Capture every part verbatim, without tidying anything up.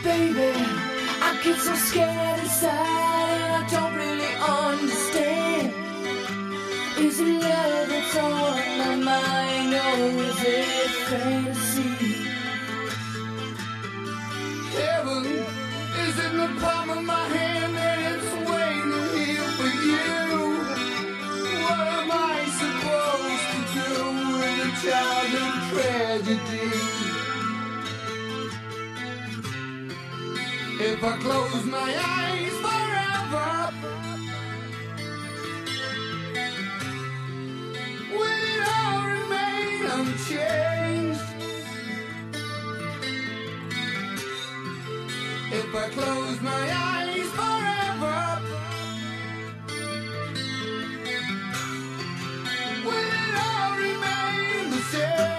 Baby, I get so scared inside and I don't really understand. Is it love that's on my mind or is it fantasy? Heaven is in the palm of my hand and it's waiting here for you. What am I supposed to do with a childhood tragedy? If I close my eyes forever, will it all remain unchanged? If I close my eyes forever, will it all remain the same?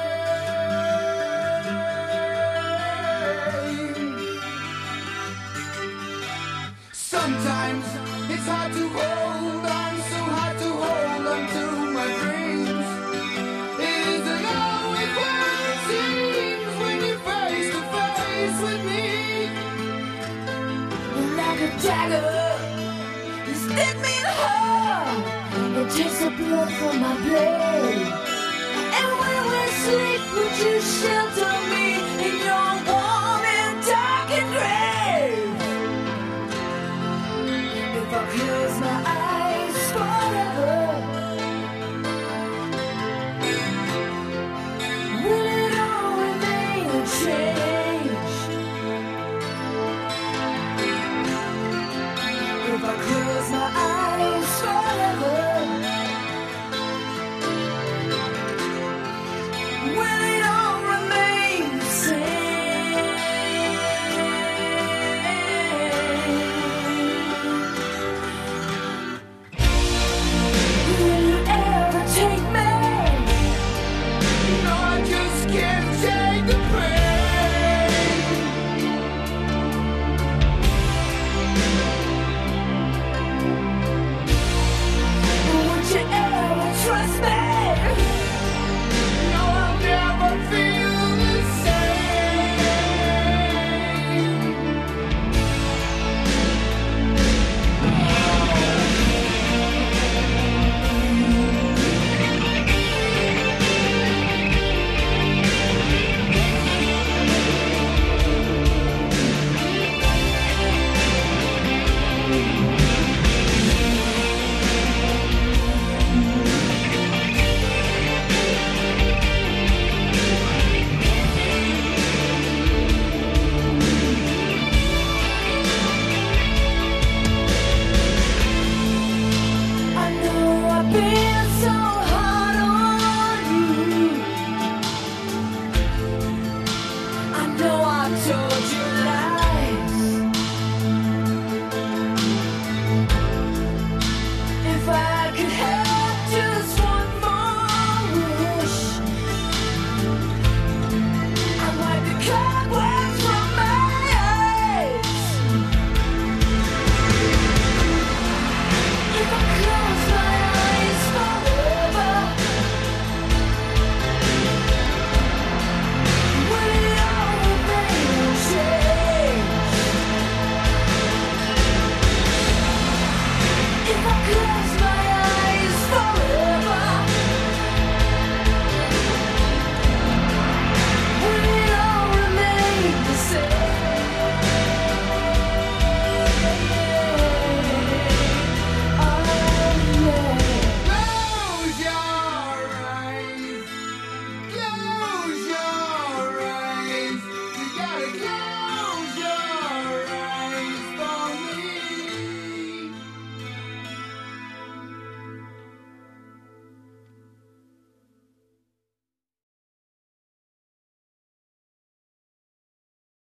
Sometimes it's hard to hold on, so hard to hold on to my dreams. It isn't always what it seems when you're face to face with me. Like a dagger, you stab me in the heart. It takes the blood from my blade. And when we sleep, would you shelter me?